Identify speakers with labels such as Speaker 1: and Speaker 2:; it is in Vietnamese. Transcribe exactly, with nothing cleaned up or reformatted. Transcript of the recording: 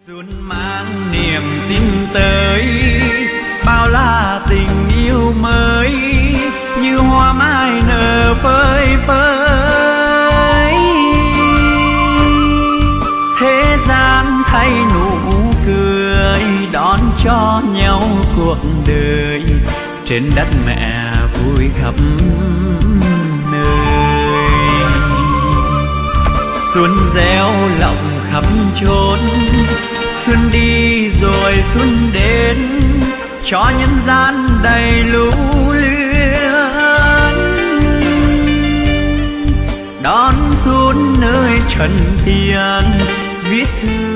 Speaker 1: Xuân mang niềm tin tới, bao la tình yêu mới, như hoa mai nở phơi phới. Thế gian thay nụ cười, đón cho nhau cuộc đời, trên đất mẹ vui khắp nơi. Xuân gieo lòng khắp chốn, xuân đi rồi xuân đến, cho nhân gian đầy lũ luyến. Đón xuân nơi trần tiền, viết thư